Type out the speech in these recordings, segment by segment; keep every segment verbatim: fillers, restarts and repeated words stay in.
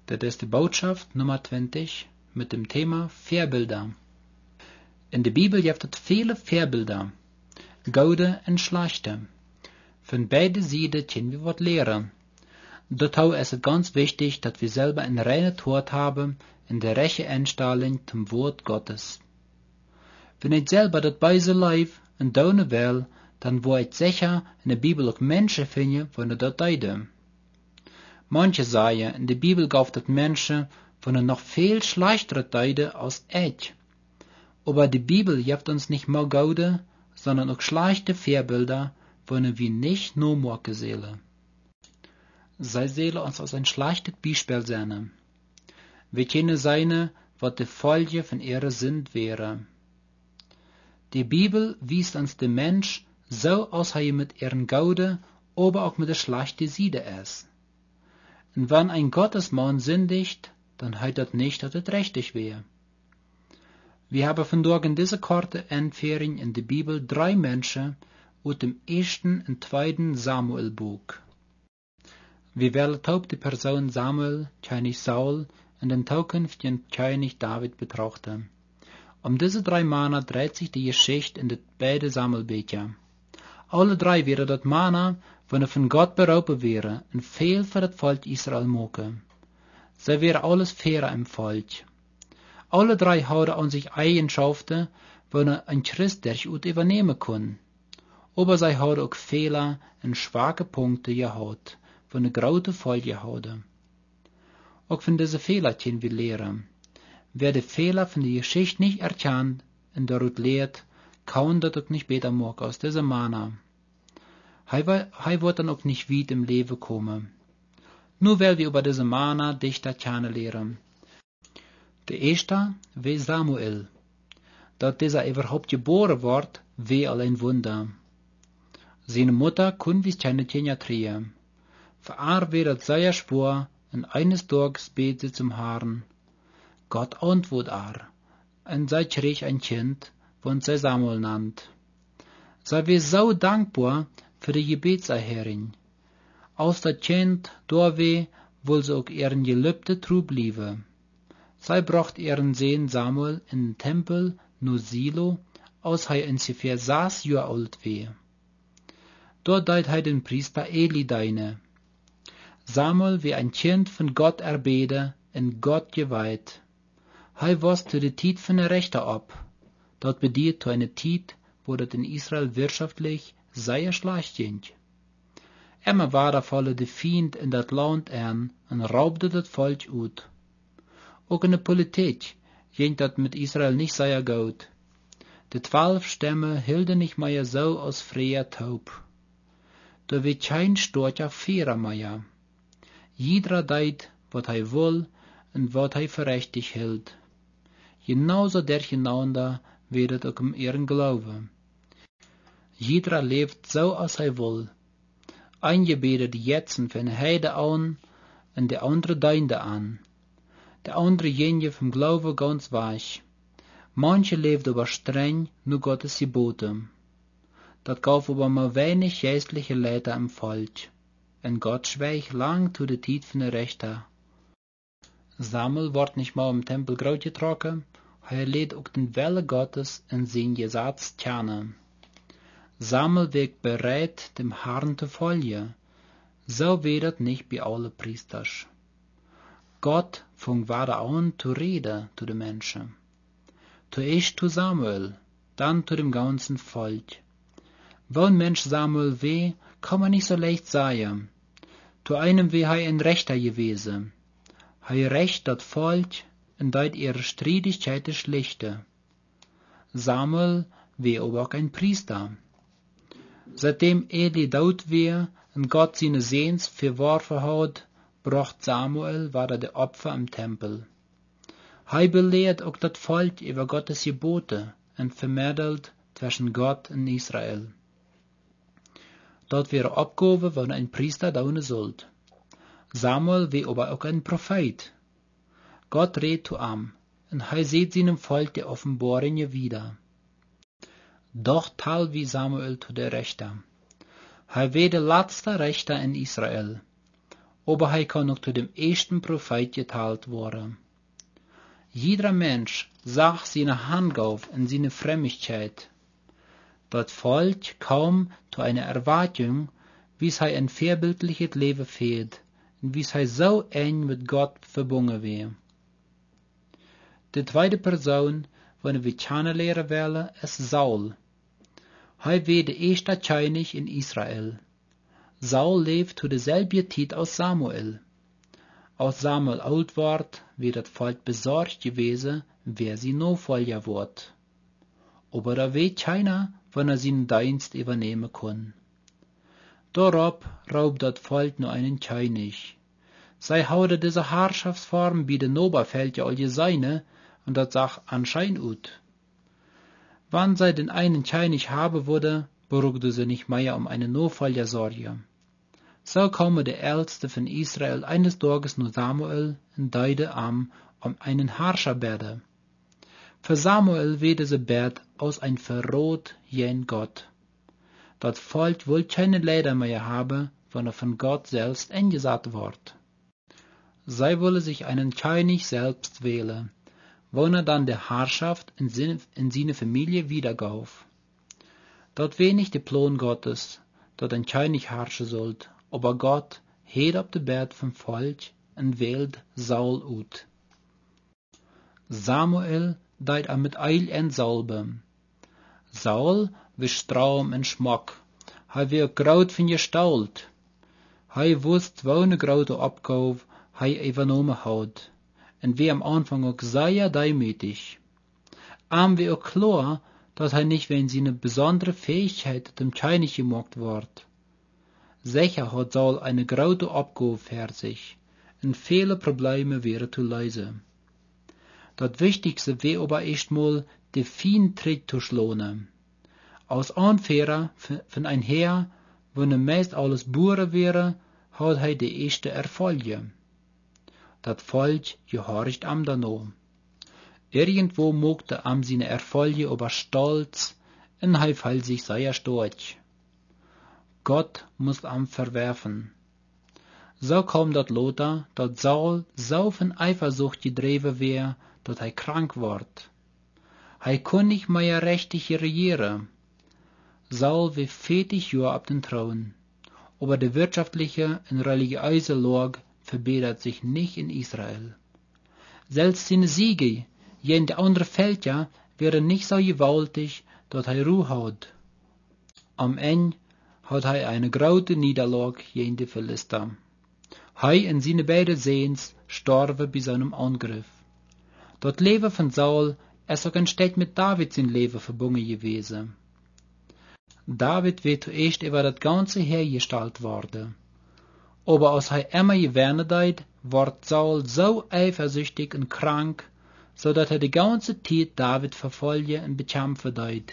Das ist die Botschaft Nummer zwanzig mit dem Thema Vorbilder. In der Bibel gibt es viele Vorbilder, gute und schlechte. Von beiden Seiten können wir was lernen. Dazu ist es ganz wichtig, dass wir selber ein reines Wort haben in der rechten Einstellung zum Wort Gottes. Wenn ich selber das Beise live und tun will, dann wo ich sicher in der Bibel auch Menschen finden, die das deuten. Manche sagen, in der Bibel gibt es Menschen, die noch viel schlechtere deuten als ich. Aber die Bibel gibt uns nicht nur gute, sondern auch schlechte Vorbilder, die wir nicht nur machen sollen. Sie sollen uns als ein schlechtes Beispiel sein. Wir können sehen, was die Folge von ihrer Sünd wäre. Die Bibel weist uns den Mensch so aus, er mit ihren Gaude, aber auch mit der schlechten Seite ist. Und wenn ein Gottesmann sündigt, dann heißt das nicht, dass es richtig wäre. Wir haben vandaag in dieser korte Einführung in der Bibel drei Menschen aus dem ersten und zweiten Samuelbuch. Wir werden auch die Person Samuel, König Saul, und den zukünftigen König David betrachten. Um diese drei Männer dreht sich die Geschichte in den beiden Samuelbüchern. Alle drei wären das Männer, die von Gott berufen wären und viel für das Volk Israel machen. Sie wären alles fairer im Volk. Alle drei hadden an sich Eigenschaften, die ein Christ durchaus übernehmen kann. Aber sie hadden auch Fehler und schwache Punkte gehabt, die eine große Folge hadden. Auch von diesen Fehlern können wir lernen. Wer die Fehler von der Geschichte nicht erkennt und daraus lehrt, kann das auch nicht besser machen als dieser Mann. Er wird dann auch nicht weit im Leben kommen. Nur weil wir über diese Mann dichter kennenlernen. Der erste war Samuel. Dass dieser überhaupt geboren wird, war allein Wunder. Seine Mutter konnte wir keine Kinder kriegen. Für er war das sehr schwer, und eines Tages bet sie zum Herrn. Gott antwortet er, und sie krieg ein Kind, das sie Samuel nannt. Sie war so dankbar für die Gebetserhörung. Als das Kind da war, wollte sie auch ihren Gelübde treu bleiben. Sie brachte ihren Sohn Samuel in den Tempel nur Silo, als er ungefähr sechs Jahre alt war. Dort deit er den Priester Eli dienen. Samuel war ein Kind von Gott erbeten und Gott geweiht. Er wusste die Zeit von der Rechte ab. Dort bedient zu einer Zeit, wo das in Israel wirtschaftlich sehr schlecht ging. Immer war der volle der Feind in das Land an und raubte das Volk aus. Auch in der Politik ging das mit Israel nicht sehr gut. Die zwölf Stämme hielten nicht mehr so als früher taub. Da wird kein starker Führer mehr. Jeder deit, was er will und was er für richtig hält. Genauso durcheinander wird es auch um ihren Glauben. Jeder lebt so, als er will. Einige betet jetzt von Heide an und der andere deinde an. Der andere gehen vom Glauben ganz weg. Manche lebt aber streng nur Gottes Gebote. Das gab aber mal wenig geistliche Leiter im Volk. Und Gott schweigt lang zu der Zeit von der Rechter. Samuel wird nicht mal im Tempel groß getragen, er lädt auch den Wille Gottes in sein Gesetz kennen. Samuel wird bereit, dem Herrn zu folgen. So wird es nicht bei allen Priesters. Gott fing weiter an zu reden zu den Menschen. Zuerst zu Samuel, dann zu dem ganzen Volk. Wenn Mensch Samuel war, kann man nicht so leicht sagen. Zu einem war er ein Rechter gewesen. Er recht das Volk und deit ihre Streitigkeiten schlichte. Samuel war aber auch ein Priester. Seitdem Eli tot war und Gott seine Sehns verworfen hat, bracht Samuel weiter die Opfer im Tempel. Er belehrt auch das Volk über Gottes Gebote und vermittelt zwischen Gott und Israel. Dort wäre Aufgabe, wenn ein Priester tun sollte. Samuel war aber auch ein Prophet. Gott redet zu ihm, und er sieht seinem Volk die Offenbarung wieder. Doch tal wie Samuel zu der Richter. Er war der letzte Richter in Israel. aber hij kann noch zu dem ersten Prophet geteilt worden. Jeder Mensch sah seine Hand auf in seine Frömmigkeit. Das Volk kam zu einer Erwartung, wie es ein vorbildliches Leben führt und wie es so eng mit Gott verbunden wäre. Die zweite Person, die wir kennenlernen wollen, ist Saul. Er war der erste König in Israel. Saul lebt zu derselben Zeit als Samuel. Als Samuel alt ward, wird das Volk besorgt gewesen, wer sie Nachfolger wird. Aber da weiß keiner, wann er seinen Dienst übernehmen kann. Darauf raubt das Volk nur einen König. Sie houden diese Herrschaftsform wie den Oberfeldjer all seine, und das sagt anscheinend ut. Wann sie den einen König haben würde, beruhigte sie nicht mehr um einen Nachfolger sorge. So kam der Älteste von Israel eines Tages nur Samuel und deide am um einen Herrscher bete. Für Samuel war diese Bet aus ein Verrat jen Gott. Das Volk will keine Leiter mehr haben, wenn er von Gott selbst eingesetzt wird. Sie wollen sich einen König selbst wählen, wenn er dann der Herrschaft in seine, in seine Familie wiedergauf. Dort war nicht der Plan Gottes, dass ein König herrschen sollte, aber Gott hat auf der Bet vom Volk und wählt Saul ut. Samuel deit er mit Eil entsalben. Saul war straum en schmack, hij war groot van gestalt. Hij wusste, welke grote Abgabe hij übernommen had, en war am Anfang auch sehr demütig. Am war auch klar, dass er nicht wegen seiner besonderen Fähigkeit dem König gemacht wird. Sicher hat Saul eine große Abgabe für sich, und viele Probleme wären zu lösen. Das Wichtigste wäre aber erstmal, den Feintritt zu schlagen. Als Anführer von ein Heer, wo ne meist alles Bauern wäre, hat er die erste Erfolge. Das Volk gehorcht am danach. Irgendwo mochte am seine Erfolge aber stolz, und er fällt sich sehr stolz. Gott muss am verwerfen. So kam das Lothar, dass Saul so von Eifersucht gedreven wär, dass er krank ward. Er kon nicht mehr richtig regieren. Saul war vierzig Jahre auf den Thron, aber die wirtschaftliche und religiöse Lage verbessert sich nicht in Israel. Selbst seine Siege gegen die anderen Völker wären nicht so gewaltig, dass er Ruhe hat. Am Ende hat er eine große Niederlage gegen die Philister. Er und seine beiden Sehens starben bei seinem Angriff. Das Leben von Saul ist auch ein Stück mit David sein Leben verbunden gewesen. David wird zuerst über das ganze Heer gestellt worden. Aber als er immer gewähnt hat, wird Saul so eifersüchtig und krank, so dass er die ganze Zeit David verfolgen und bekämpfen hat.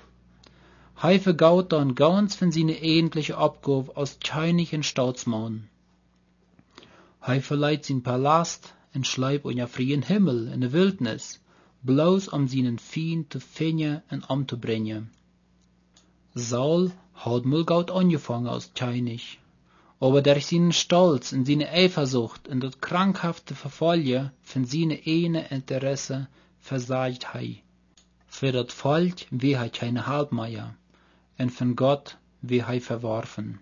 Er vergaut dann ganz von seiner eigentlichen Abgabe als König und Staatsmann. Er verleiht sein Palast und schleibt in den freien Himmel in der Wildnis, bloß um seinen Feind zu finden und umzubringen. Saul hat mal gut angefangen als König, aber durch seinen Stolz und seine Eifersucht und das krankhafte Verfolgen von seinen eigenen Interessen versagt er. Für das Volk war er keine Halbmeier, und von Gott war er verworfen.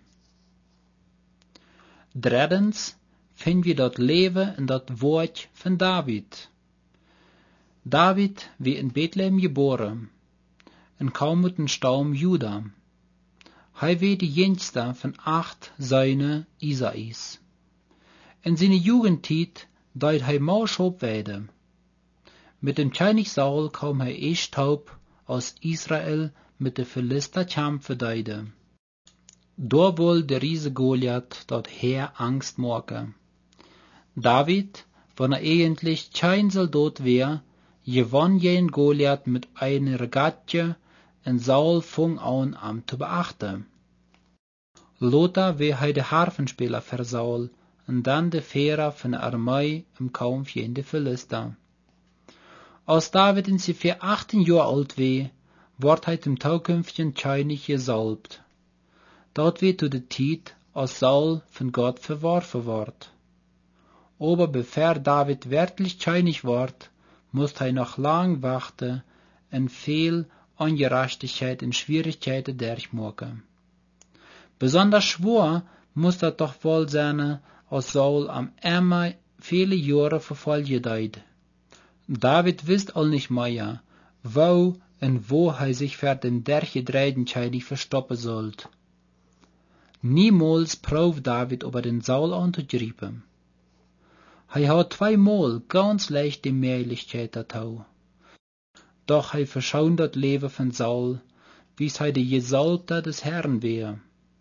Drittens finden wir das Leben und das Wort von David. David war in Bethlehem geboren und kam mit dem Stamm Juda. Er war die jüngste von acht Söhnen Isais. In seiner Jugendzeit deit er Maulschop werden. Mit dem König Saul kam er erst taub aus Israel mit der Philister kämpfen deide. Da wohl der Riese Goliath dort Heer Angst machen. David, wenn er eigentlich kein Soldat wär, gewann jen Goliath mit einer Regatte, und Saul fing an, am zu beachten. Lothar war der Harfenspieler für Saul, und dann der Führer von der Armee im Kampf gegen die Philister. Als David ungefähr achtzehn Jahre alt war, wurde er zum zukünftigen König gesalbt. Dort wird zu der Zeit, als Saul von Gott verworfen ward. Aber bevor David wirklich König ward, musste er noch lang warten und viel Ungerechtigkeit und Schwierigkeiten durchmachen. Besonders schwer muss das doch wohl sein, als Saul am immer viele Jahre verfolgt hat. David wusste all nicht mehr, wo und wo er sich für den durchgedrehten König verstoppen sollte. Niemals prüft David, ob er den Saul anzugreifen. Er hat zweimal ganz leicht die Möglichkeit dazu. Doch er verschont das Leben von Saul, wie er der Gesalbte des Herrn wäre.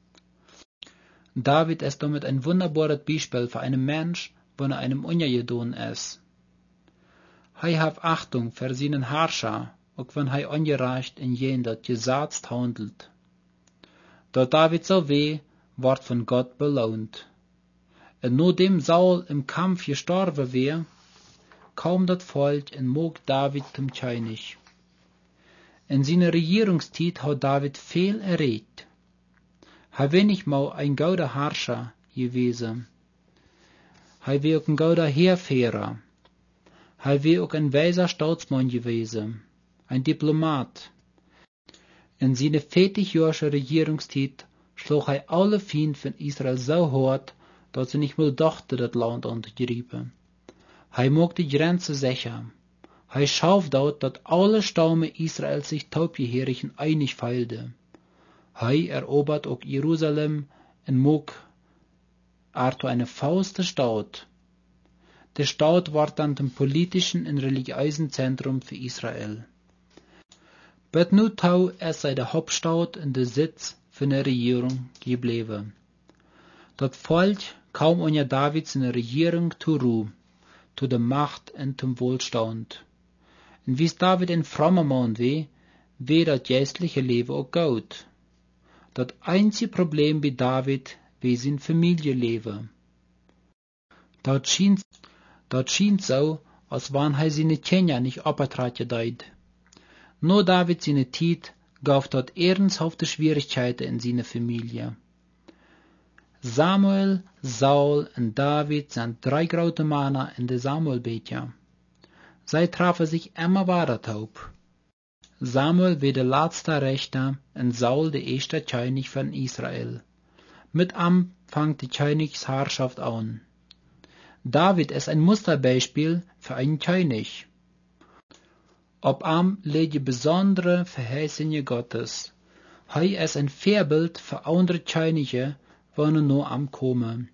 David ist damit ein wunderbares Beispiel für einen Mensch, wenn er einem ungetan ist. Er hat Achtung für seinen Herrscher, auch wenn er ungerecht in jendet Gesetz handelt. Da David so weh, wird von Gott belohnt. Und nachdem Saul im Kampf gestorben wäre, kam das Volk und mag David zum König. In seiner Regierungszeit hat David viel erreicht. Er war nicht mal ein guter Herrscher gewesen. Er war auch ein guter Heerführer. Er war auch ein weiser Staatsmann gewesen, ein Diplomat. In seiner vierzigjährigen Regierungszeit schlug er alle Feinde von Israel so hart, dass sie nicht mehr dachten, das Land anzugreifen. Er macht die Grenze sicher. Er schafft dort, dass alle Stämme Israels sich taubgehörigen einig feilten. Er erobert auch Jerusalem und mag Arto eine fauste Stadt. Der Stadt war dann zum politischen und religiösen Zentrum für Israel. Bet nu tau ist sei der Hauptstadt und der Sitz für eine Regierung geblieben. Das Volk kam unter David seine Regierung zur Ruhe, zu der Macht und zum Wohlstand. Und wie David ein frommer Mann war, war das geistliche Leben auch gut. Das einzige Problem bei David war sein Familienleben. Dort schien, dort schien so, als wenn er seine Kinder nicht abgetragen hat. Nur David seine Zeit gab dort ernsthafte Schwierigkeiten in seiner Familie. Samuel, Saul und David sind drei große Männer in der Samuelbücher. Sie trafen sich immer weiter taub. Samuel war der letzte Richter und Saul der erste König von Israel. Mit ihm fängt die Königsherrschaft an. David ist ein Musterbeispiel für einen König. Ob ihm liegen besondere Verheißungen Gottes. Er ist ein Vorbild für andere Könige, wenn er nur am kommen.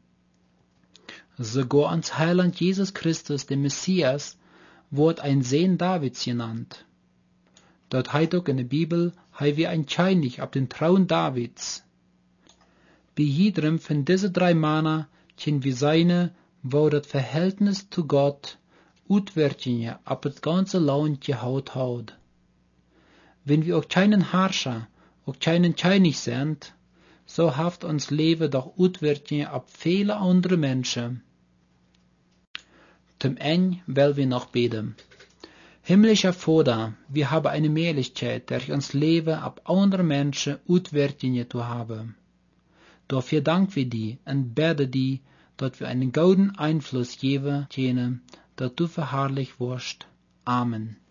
Sogar ans Heiland Jesus Christus, der Messias, wird ein Sohn Davids genannt. Dort heißt auch in der Bibel, er wie ein König auf den Thron Davids. Bei jedem von diesen drei Männern können wir sehen, wo das Verhältnis zu Gott Auswirkungen auf das ganze Land gehaut hat. Wenn wir auch keinen Herrscher, auch keinen König sind, so hat uns Leben doch Auswirkungen auf viele andere Menschen. Zum Ende will wir noch beten. Himmlischer Vater, wir haben eine Möglichkeit, durch uns Leben auf andere Menschen Auswirkungen zu haben. Dafür danken wir dir und beten dir, dass wir einen guten Einfluss geben können, dass du verherrlicht wirst. Amen.